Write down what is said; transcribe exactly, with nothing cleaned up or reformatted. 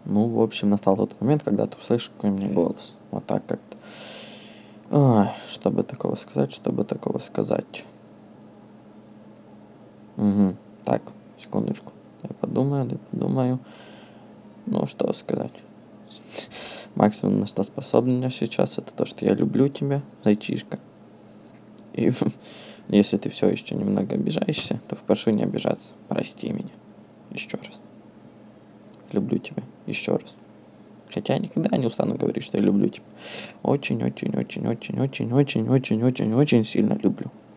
Ну, в общем, настал тот момент, когда ты услышишь какой у меня голос. Вот так как-то. Ой, чтобы такого сказать, чтобы такого сказать. Угу. Так, секундочку. Я подумаю, я подумаю. Ну, что сказать. Максимум, на что способен я сейчас, это то, что я люблю тебя, зайчишка. И если ты все еще немного обижаешься, то прошу не обижаться. Прости меня. Еще раз. Люблю тебя. Еще раз. Хотя я никогда не устану говорить, что я люблю тебя. Очень-очень-очень-очень-очень-очень-очень-очень-очень сильно люблю.